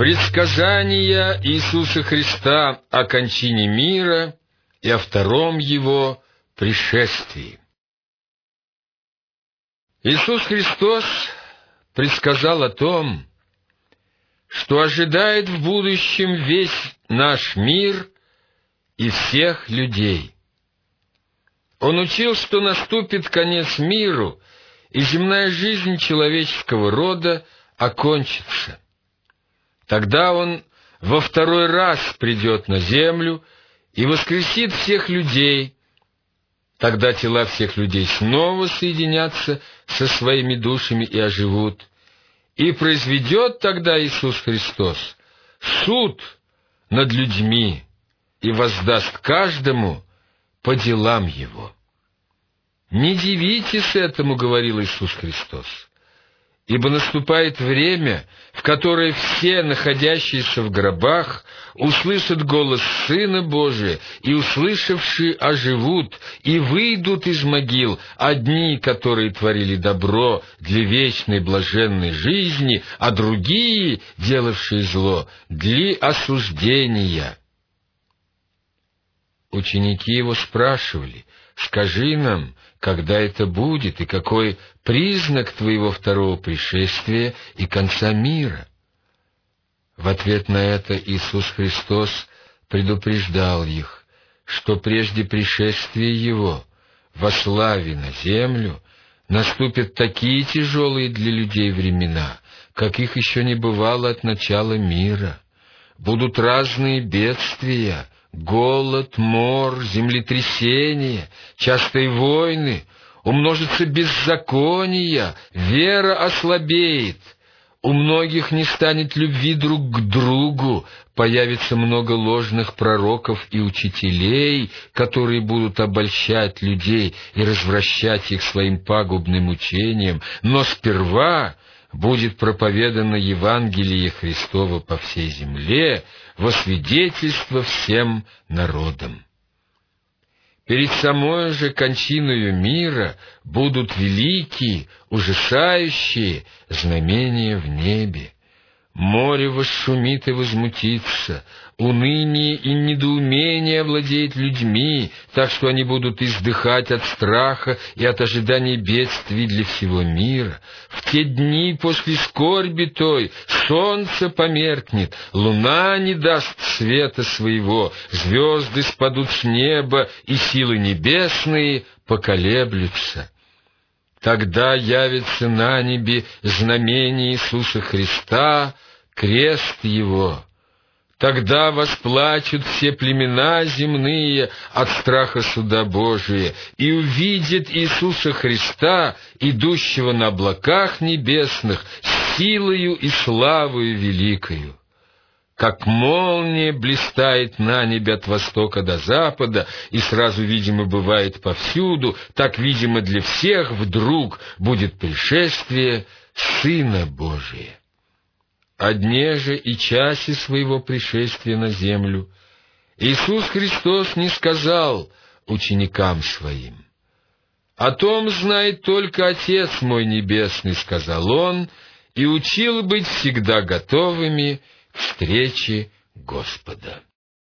Предсказания Иисуса Христа о кончине мира и о втором Его пришествии. Иисус Христос предсказал о том, что ожидает в будущем весь наш мир и всех людей. Он учил, что наступит конец миру, и земная жизнь человеческого рода окончится. Тогда Он во второй раз придет на землю и воскресит всех людей. Тогда тела всех людей снова соединятся со своими душами и оживут. И произведет тогда Иисус Христос суд над людьми и воздаст каждому по делам его. «Не дивитесь этому, — говорил Иисус Христос, — ибо наступает время, в которое все, находящиеся в гробах, услышат голос Сына Божия, и, услышавши, оживут, и выйдут из могил, одни, которые творили добро для вечной блаженной жизни, а другие, делавшие зло, для осуждения». Ученики Его спрашивали: «Скажи нам, когда это будет, и какой признак Твоего второго пришествия и конца мира?» В ответ на это Иисус Христос предупреждал их, что прежде пришествия Его во славе на землю наступят такие тяжелые для людей времена, каких еще не бывало от начала мира. Будут разные бедствия, голод, мор, землетрясения, частые войны, умножится беззаконие, вера ослабеет, у многих не станет любви друг к другу, появится много ложных пророков и учителей, которые будут обольщать людей и развращать их своим пагубным учением, но сперва будет проповедано Евангелие Христово по всей земле во свидетельство всем народам. Перед самой же кончиною мира будут великие, ужасающие знамения в небе. Море восшумит и возмутится, уныние и недоумение овладеет людьми, так что они будут издыхать от страха и от ожидания бедствий для всего мира. В те дни после скорби той солнце померкнет, луна не даст света своего, звезды спадут с неба, и силы небесные поколеблются. Тогда явится на небе знамение Иисуса Христа, крест Его. Тогда восплачут все племена земные от страха суда Божия, и увидят Иисуса Христа, идущего на облаках небесных, силою и славою великою. Как молния блистает на небе от востока до запада, и сразу видимо бывает повсюду, так видимо для всех вдруг будет пришествие Сына Божия. О дне же и часе своего пришествия на землю Иисус Христос не сказал ученикам Своим. «О том знает только Отец мой Небесный», — сказал Он, и учил быть всегда готовыми к встрече Господа.